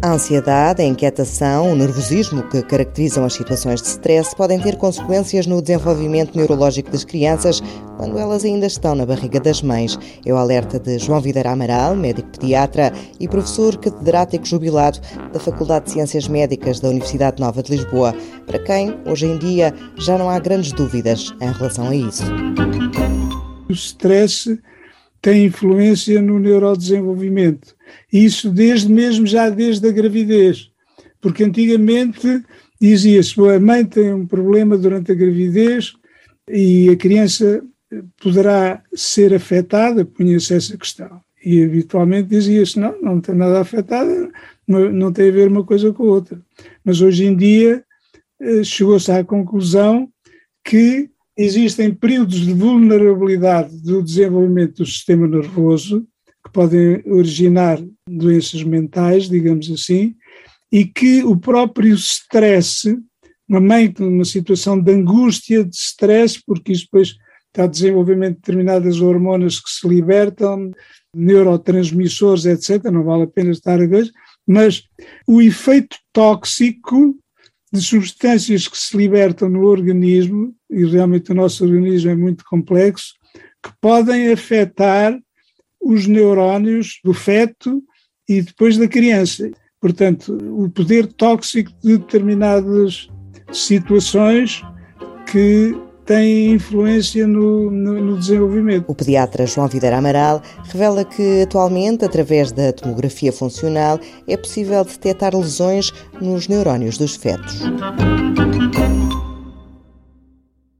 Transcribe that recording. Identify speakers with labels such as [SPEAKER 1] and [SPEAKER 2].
[SPEAKER 1] A ansiedade, a inquietação, o nervosismo que caracterizam as situações de stress podem ter consequências no desenvolvimento neurológico das crianças quando elas ainda estão na barriga das mães. É o alerta de João Videira Amaral, médico pediatra e professor catedrático jubilado da Faculdade de Ciências Médicas da Universidade Nova de Lisboa, para quem, hoje em dia, já não há grandes dúvidas em relação a isso.
[SPEAKER 2] O stress tem influência no neurodesenvolvimento. Isso já desde a gravidez. Porque antigamente dizia-se que a mãe tem um problema durante a gravidez e a criança poderá ser afetada, punha-se essa questão. E habitualmente dizia-se, não tem nada afetada, não tem a ver uma coisa com a outra. Mas hoje em dia chegou-se à conclusão que existem períodos de vulnerabilidade do desenvolvimento do sistema nervoso que podem originar doenças mentais, digamos assim, e que o próprio stress, uma mãe com uma situação de angústia, de stress, porque isso depois está a desenvolvimento de determinadas hormonas que se libertam, neurotransmissores, etc., não vale a pena estar a ver, mas o efeito tóxico de substâncias que se libertam no organismo, e realmente o nosso organismo é muito complexo, que podem afetar os neurónios do feto e depois da criança. Portanto, o poder tóxico de determinadas situações que têm influência no desenvolvimento.
[SPEAKER 1] O pediatra João Videira Amaral revela que atualmente, através da tomografia funcional, é possível detectar lesões nos neurónios dos fetos.